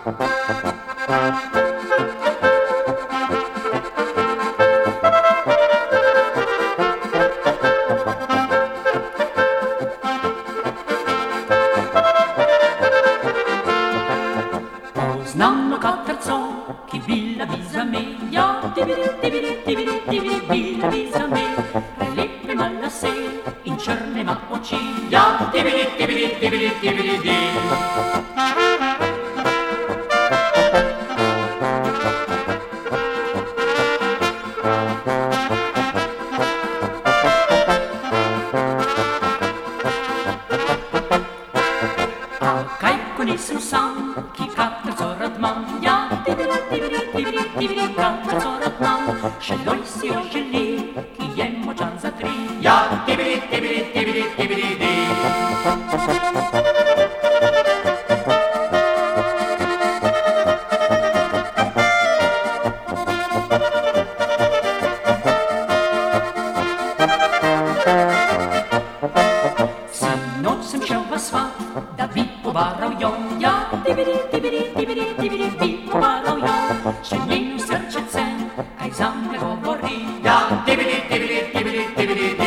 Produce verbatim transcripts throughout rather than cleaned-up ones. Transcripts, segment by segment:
Poznano Caterzò, chi villa visa me, ja, tibiri, tibiri, tibiri, tibiri, villa visa me, relippi malla se, in cerne ma oci, ja, tibiri, tibiri, tibiri, tibiri, di. Nisem sam, ki Caterzò rad mam, ja, tibiri, tibiri, tibiri, tibiri, Caterzò rad mam, še loj si jo želi, ki je močan za tri, ja, tibiri, tibiri, tibiri, tibiri, di. Sinoč sem šel v svat, da bi pobaral jo, ja, tibiri, tibiri, tibiri, tibiri, bi pobaral jo, še njeno srčece, kaj za me govori, ja, tibiri, tibiri, tibiri, tibiri, di.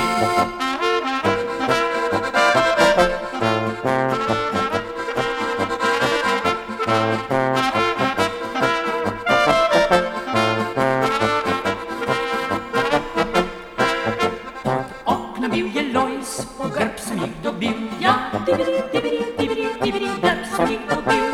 Pod oknom bil je Lojz, grb sem jih dobil, ja, tibiri, tibiri, tibiri, tibiri, grb sem jih dobil.